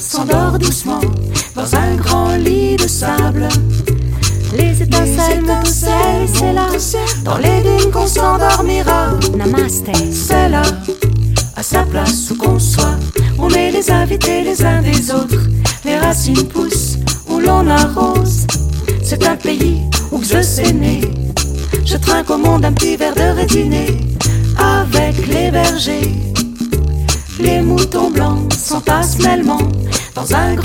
s'endort doucement dans un grand lit de sable. Les étincelles montent au ciel, c'est là, dans les dunes qu'on s'endormira. Namaste. C'est là, à sa place où qu'on soit, on est les invités les uns des autres. Les racines poussent où l'on arrose. C'est un pays où je sais né. Je trinque au monde un petit verre de rétiné. Avec les bergers, les moutons blancs s'entassent mêlement dans un grand